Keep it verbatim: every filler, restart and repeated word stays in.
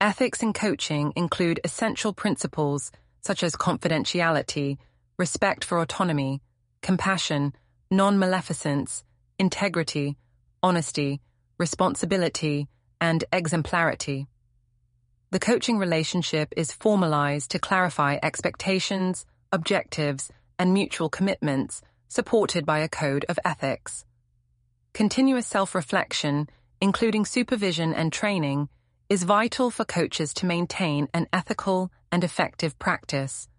Ethics in coaching include essential principles such as confidentiality, respect for autonomy, compassion, non-maleficence, integrity, honesty, responsibility, and exemplarity. The coaching relationship is formalized to clarify expectations, objectives, and mutual commitments supported by a code of ethics. Continuous self-reflection, including supervision and training, is vital for coaches to maintain an ethical and effective practice.